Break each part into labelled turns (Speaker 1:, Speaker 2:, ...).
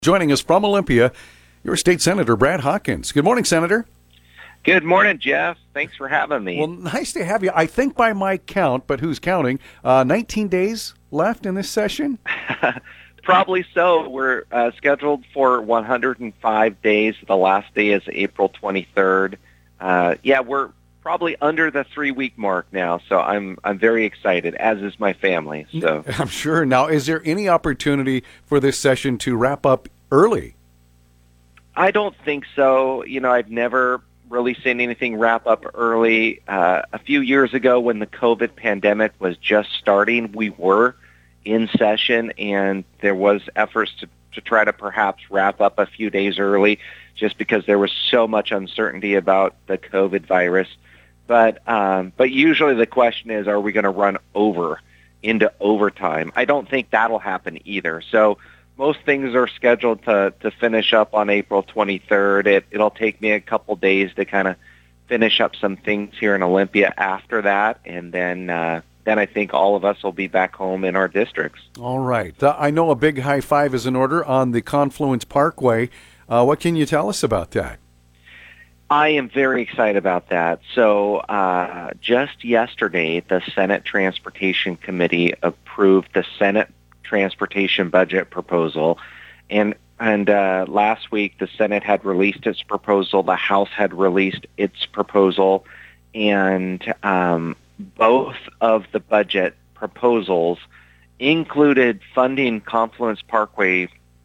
Speaker 1: Joining us from Olympia, your state senator, Brad Hawkins. Good morning, Senator.
Speaker 2: Good morning, Jeff. Thanks for having me.
Speaker 1: Well, nice to have you. I think by my count, but who's counting, 19 days left in this session?
Speaker 2: Probably so. We're scheduled for 105 days. The last day is April 23rd. We're probably under the 3-week mark now, so I'm very excited, as is my family. So
Speaker 1: I'm sure. Now, is there any opportunity for this session to wrap up early?
Speaker 2: I don't think so. I've never really seen anything wrap up early. A few years ago when the COVID pandemic was just starting, we were in session, and there was efforts to try to perhaps wrap up a few days early just because there was so much uncertainty about the COVID virus. But usually the question is, are we going to run over into overtime? I don't think that'll happen either. So most things are scheduled to finish up on April 23rd. It'll take me a couple days to kind of finish up some things here in Olympia after that, and then I think all of us will be back home in our districts.
Speaker 1: All right. I know a big high five is in order on the Confluence Parkway. What can you tell us about that?
Speaker 2: I am very excited about that. So just yesterday, the Senate Transportation Committee approved the Senate Transportation Budget Proposal, and last week the Senate had released its proposal, the House had released its proposal, and both of the budget proposals included funding Confluence Parkway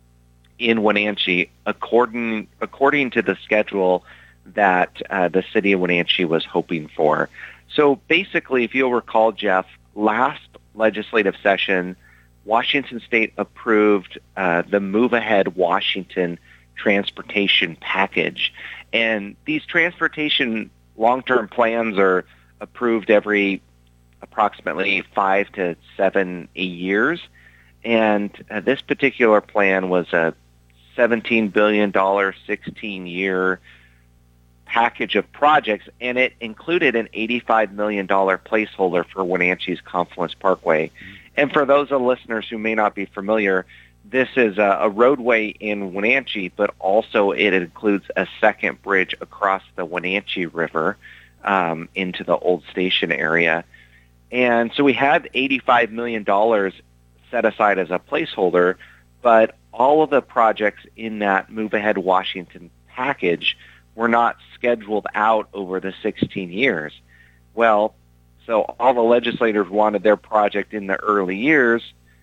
Speaker 2: in Wenatchee according to the schedule that the city of Wenatchee was hoping for. So basically, if you'll recall, Jeff, last legislative session, Washington State approved the Move Ahead Washington transportation package. And these transportation long-term plans are approved every approximately 5 to 7 years. And this particular plan was a $17 billion, 16-year package of projects, and it included an $85 million placeholder for Wenatchee's Confluence Parkway. And for those of the listeners who may not be familiar, this is a roadway in Wenatchee, but also it includes a second bridge across the Wenatchee River into the old station area. And so we had $85 million set aside as a placeholder, but all of the projects in that Move Ahead Washington package were not scheduled out over the 16 years. Well, so all the legislators wanted their project in the early years.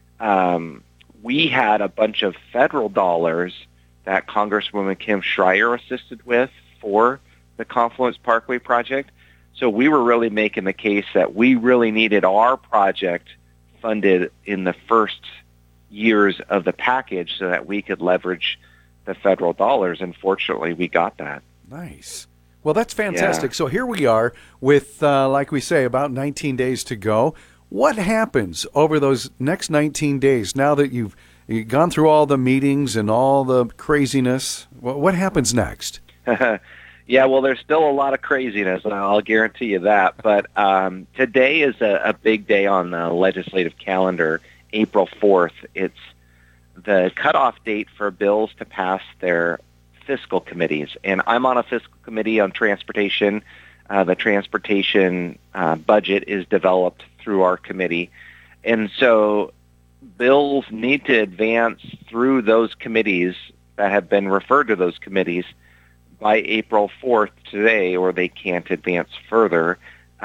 Speaker 2: We had a bunch of federal dollars that Congresswoman Kim Schreier assisted with for the Confluence Parkway project. So we were really making the case that we really needed our project funded in the first years of the package so that we could leverage the federal dollars. And fortunately, we got that.
Speaker 1: Nice. Well, that's fantastic.
Speaker 2: Yeah.
Speaker 1: So here we are with, like we say, about 19 days to go. What happens over those next 19 days now that you've gone through all the meetings and all the craziness? What happens next?
Speaker 2: Yeah, well, there's still a lot of craziness, and I'll guarantee you that. But today is a big day on the legislative calendar, April 4th. It's the cutoff date for bills to pass their fiscal committees. And I'm on a fiscal committee on transportation. The transportation budget is developed through our committee. And so bills need to advance through those committees that have been referred to those committees by April 4th today, or they can't advance further.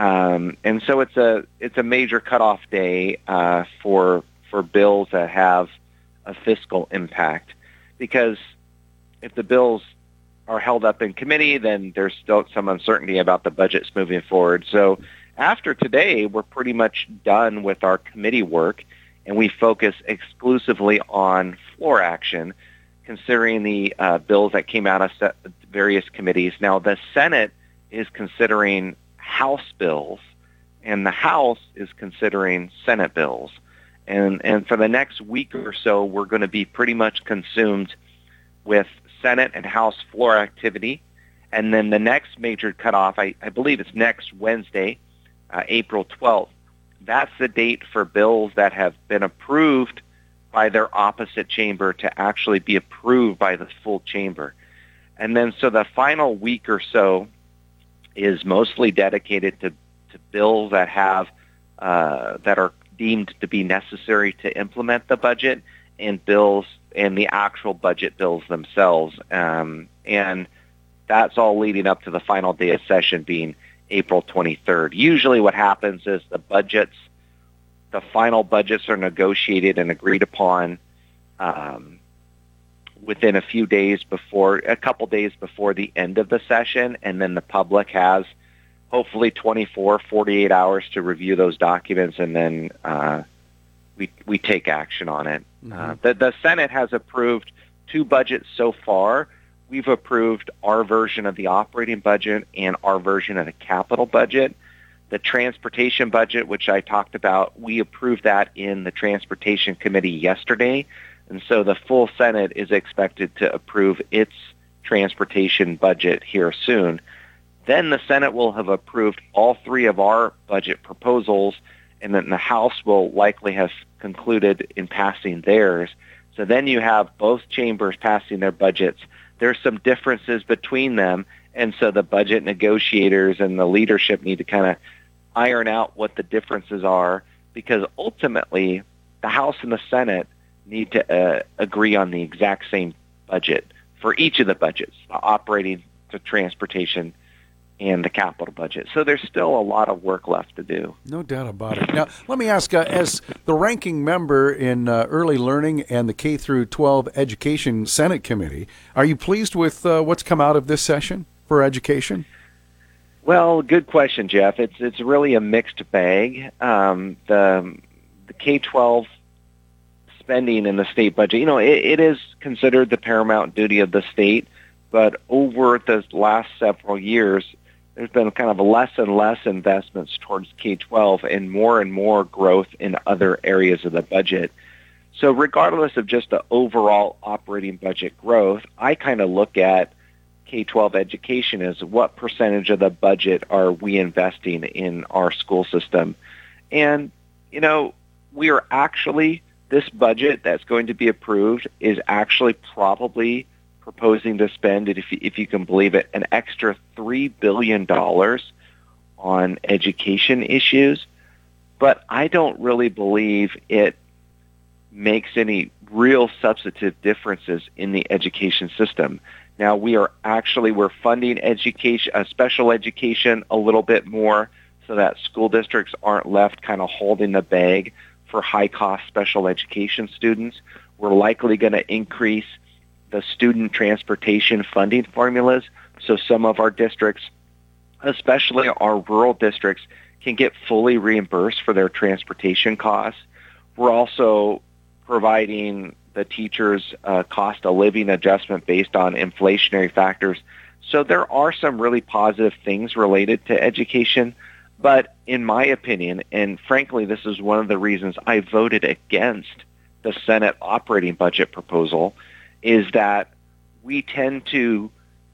Speaker 2: And so it's a major cutoff day for bills that have a fiscal impact, because if the bills are held up in committee, then there's still some uncertainty about the budgets moving forward. So after today, we're pretty much done with our committee work, and we focus exclusively on floor action, considering the bills that came out of various committees. Now, the Senate is considering House bills, and the House is considering Senate bills. And for the next week or so, we're going to be pretty much consumed with Senate and House floor activity. And then the next major cutoff, I believe it's next Wednesday, April 12th. That's the date for bills that have been approved by their opposite chamber to actually be approved by the full chamber. And then so the final week or so is mostly dedicated to bills that have that are deemed to be necessary to implement the budget, and bills and the actual budget bills themselves. And that's all leading up to the final day of session being April 23rd. Usually what happens is the final budgets are negotiated and agreed upon within a couple days before the end of the session, and then the public has hopefully 48 hours to review those documents, and then we take action on it. Mm-hmm. The Senate has approved 2 budgets so far. We've approved our version of the operating budget and our version of the capital budget. The transportation budget, which I talked about, we approved that in the Transportation Committee yesterday. And so the full Senate is expected to approve its transportation budget here soon. Then the Senate will have approved all 3 of our budget proposals, and then the House will likely have concluded in passing theirs. So then you have both chambers passing their budgets. There's some differences between them, and so the budget negotiators and the leadership need to kind of iron out what the differences are, because ultimately the House and the Senate need to agree on the exact same budget for each of the budgets, operating, the transportation, and the capital budget. So there's still a lot of work left to do.
Speaker 1: No doubt about it. Now, let me ask, as the ranking member in Early Learning and the K through 12 Education Senate Committee, are you pleased with what's come out of this session for education?
Speaker 2: Well, good question, Jeff. It's really a mixed bag. The K-12 spending in the state budget, it is considered the paramount duty of the state, but over the last several years, there's been kind of less and less investments towards K-12 and more growth in other areas of the budget. So regardless of just the overall operating budget growth, I kind of look at K-12 education as what percentage of the budget are we investing in our school system. And, we are actually, this budget that's going to be approved is actually probably proposing to spend, if you can believe it, an extra $3 billion on education issues. But I don't really believe it makes any real substantive differences in the education system. Now, we're funding education, special education a little bit more so that school districts aren't left kind of holding the bag for high-cost special education students. We're likely going to increase the student transportation funding formulas, so some of our districts, especially our rural districts, can get fully reimbursed for their transportation costs. We're also providing the teachers cost of living adjustment based on inflationary factors. So there are some really positive things related to education, but in my opinion, and frankly, this is one of the reasons I voted against the Senate operating budget proposal, is that we tend to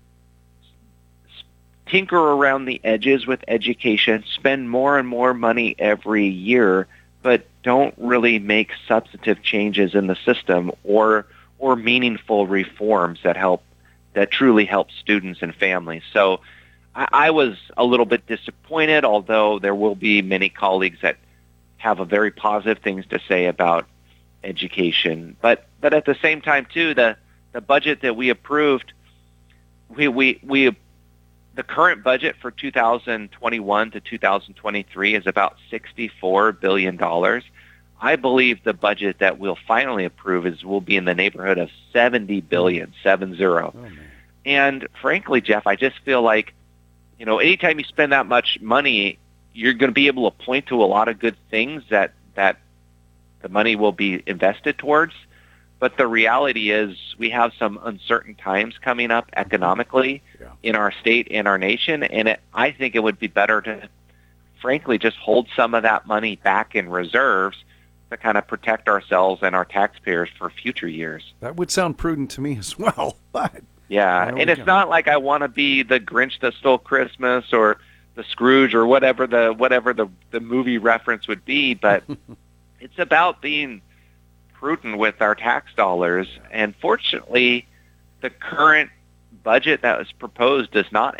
Speaker 2: tinker around the edges with education, spend more and more money every year, but don't really make substantive changes in the system or meaningful reforms that truly help students and families. So I was a little bit disappointed, although there will be many colleagues that have a very positive things to say about education. But at the same time, too, the budget that we approved, the current budget for 2021 to 2023 is about $64 billion. I believe the budget that we'll finally approve will be in the neighborhood of $70 billion, 70. Oh, and frankly, Jeff, I just feel like, anytime you spend that much money, you're going to be able to point to a lot of good things that the money will be invested towards. But the reality is we have some uncertain times coming up economically in our state and our nation, and I think it would be better to, frankly, just hold some of that money back in reserves to kind of protect ourselves and our taxpayers for future years.
Speaker 1: That would sound prudent to me as well. But
Speaker 2: yeah, and it's not like I want to be the Grinch that stole Christmas or the Scrooge or whatever the movie reference would be, but it's about being prudent with our tax dollars. And fortunately, the current budget that was proposed does not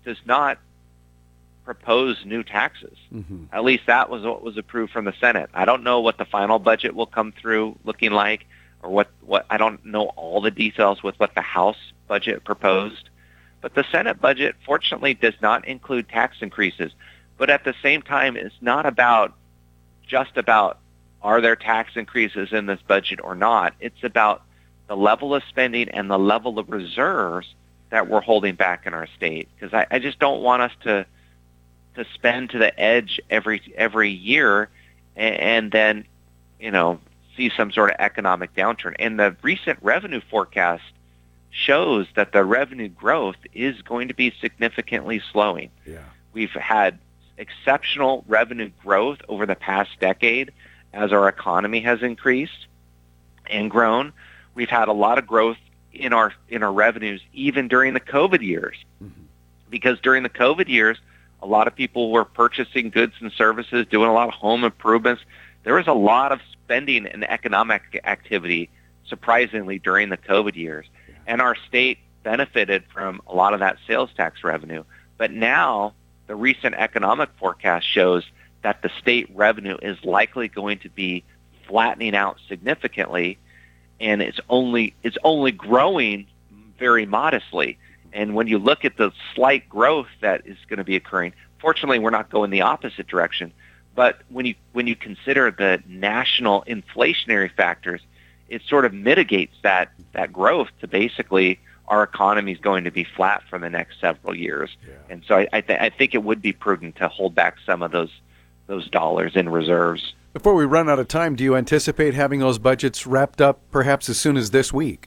Speaker 2: propose new taxes.
Speaker 1: Mm-hmm.
Speaker 2: At least that was what was approved from the Senate. I don't know what the final budget will come through looking like, or what I don't know all the details with what the House budget proposed. But the Senate budget, fortunately, does not include tax increases. But at the same time, it's not just about are there tax increases in this budget or not. It's about the level of spending and the level of reserves that we're holding back in our state. Because I just don't want us to spend to the edge every year and then, see some sort of economic downturn. And the recent revenue forecast shows that the revenue growth is going to be significantly slowing.
Speaker 1: Yeah.
Speaker 2: We've had exceptional revenue growth over the past decade as our economy has increased and grown. We've had a lot of growth in our revenues even during the COVID years.
Speaker 1: Mm-hmm.
Speaker 2: Because during the COVID years, a lot of people were purchasing goods and services, doing a lot of home improvements. There was a lot of spending and economic activity, surprisingly, during the COVID years.
Speaker 1: Yeah.
Speaker 2: And our state benefited from a lot of that sales tax revenue. But now the recent economic forecast shows that the state revenue is likely going to be flattening out significantly, and it's only growing very modestly. And when you look at the slight growth that is going to be occurring, fortunately, we're not going the opposite direction. But when you consider the national inflationary factors, it sort of mitigates that growth to basically our economy is going to be flat for the next several years.
Speaker 1: Yeah.
Speaker 2: And so I think it would be prudent to hold back some of those dollars in reserves.
Speaker 1: Before we run out of time, do you anticipate having those budgets wrapped up perhaps as soon as this week?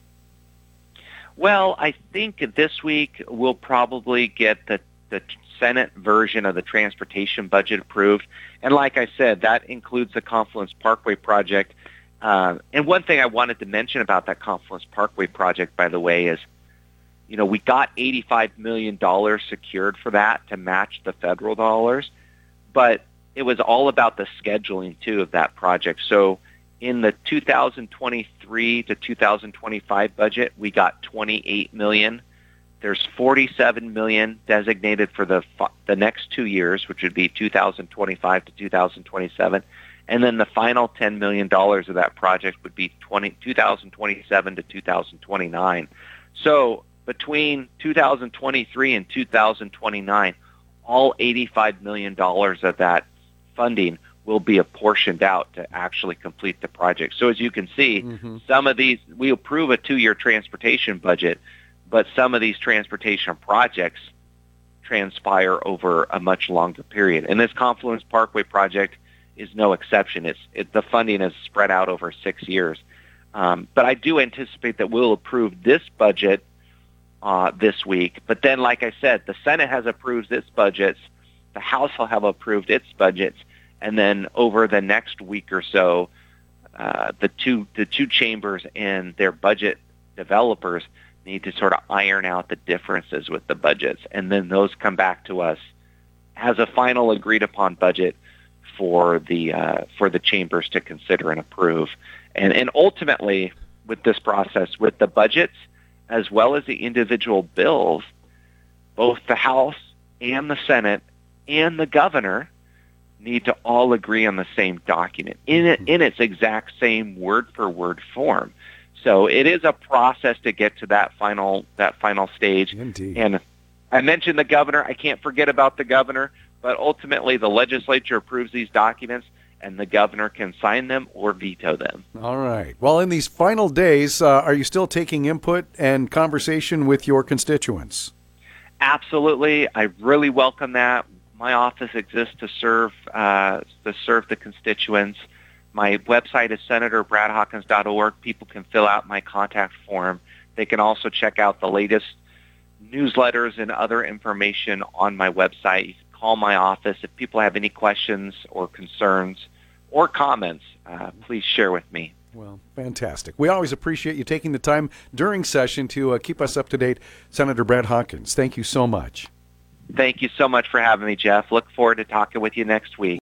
Speaker 2: Well, I think this week we'll probably get the Senate version of the transportation budget approved. And like I said, that includes the Confluence Parkway project. And one thing I wanted to mention about that Confluence Parkway project, by the way, is, we got $85 million secured for that to match the federal dollars. But it was all about the scheduling, too, of that project. So in the 2023 to 2025 budget, we got $28 million. There's $47 million designated for the next 2 years, which would be 2025 to 2027. And then the final $10 million of that project would be 2027 to 2029. So between 2023 and 2029, all $85 million of that funding will be apportioned out to actually complete the project. So as you can see,
Speaker 1: Mm-hmm.
Speaker 2: some of these, we approve a 2-year transportation budget, but some of these transportation projects transpire over a much longer period. And this Confluence Parkway project is no exception. The funding is spread out over 6 years. But I do anticipate that we'll approve this budget this week. But then, like I said, the Senate has approved its budgets. The House will have approved its budgets. And then over the next week or so, the two chambers and their budget developers need to sort of iron out the differences with the budgets. And then those come back to us as a final agreed upon budget for the chambers to consider and approve. And ultimately, with this process, with the budgets as well as the individual bills, both the House and the Senate and the governor need to all agree on the same document in its exact same word-for-word form. So it is a process to get to that final stage.
Speaker 1: Indeed.
Speaker 2: And I mentioned the governor. I can't forget about the governor. But ultimately, the legislature approves these documents, and the governor can sign them or veto them.
Speaker 1: All right. Well, in these final days, are you still taking input and conversation with your constituents?
Speaker 2: Absolutely. I really welcome that. My office exists to serve the constituents. My website is senatorbradhawkins.org. People can fill out my contact form. They can also check out the latest newsletters and other information on my website. You can call my office. If people have any questions or concerns or comments, please share with me.
Speaker 1: Well, fantastic. We always appreciate you taking the time during session to keep us up to date. Senator Brad Hawkins, thank you so much.
Speaker 2: Thank you so much for having me, Jeff. Look forward to talking with you next week.